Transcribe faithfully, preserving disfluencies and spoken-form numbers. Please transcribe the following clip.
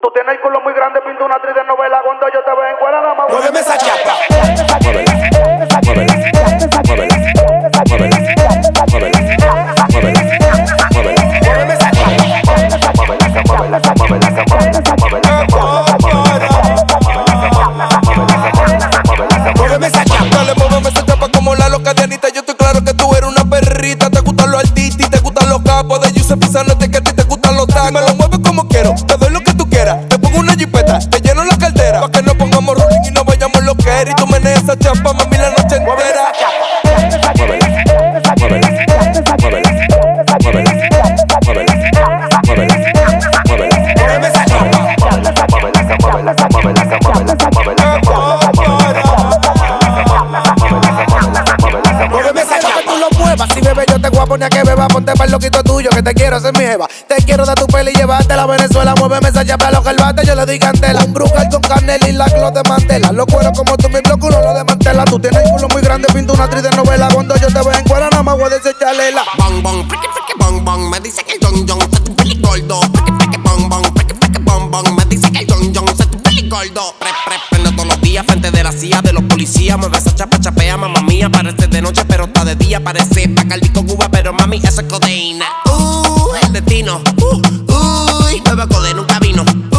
Tú tienes el culo muy grande, pinta una actriz de novela. Cuando yo te veo en cuera, nada más muéveme esa chapa. Muévela, muévela, muévela, muévela, muévela, muévela, muévela. Muéveme esa chapa. Muéveme esa chapa. Dale, muéveme esa chapa como la loca de Anita. Yo estoy claro que tú eres una perrita. Te gustan los artistas y te gustan los capos de Yusef Pizanote, que a ti te gustan los tacos. Me lo mueves como quiero, te doy lo que tú quieras. Te pongo una jipeta, te lleno la cartera. Pa' que no pongamos rolling y no vayamos lo que eres. Y tú meneas esa chapa, mami, la noche entera. Muévela, muévela, muévela, muévela, muévela, muévela, muévela. Muéveme esa chapa. Muéveme esa chapa. Tú lo muevas, si bebé yo te voy a poner a que beba. Ponte pa'l loquito tuyo que te quiero hacer mi jeva. Te quiero dar tu peli y llevarte a la Venezuela. Muéveme esa chapa a lo que el bate yo le doy candela. Un brugal con canela y la clo de mantela. Los cueros como tú, mi bloco no lo desmantela. Tú tienes el culo muy grande, pinta una actriz de novela. Cuando yo te veo en cuera nada más voy a desecharle la. Bong bong, friki friki bong bong. Me dice que el John John se tu peli gordo. Friki friki bong bong, friki friki bong bong. Me dice que el John John se tu peli gordo. Pre pre prendo todos los días frente de la silla de los policías. Mueve esa chapa, chapea, mamá mía. Parece de noche pero está de día. Parece Bacardi con Cuba pero mami eso es codeína. Uh, el destino. Uh, uy, bebe codeína nunca vino.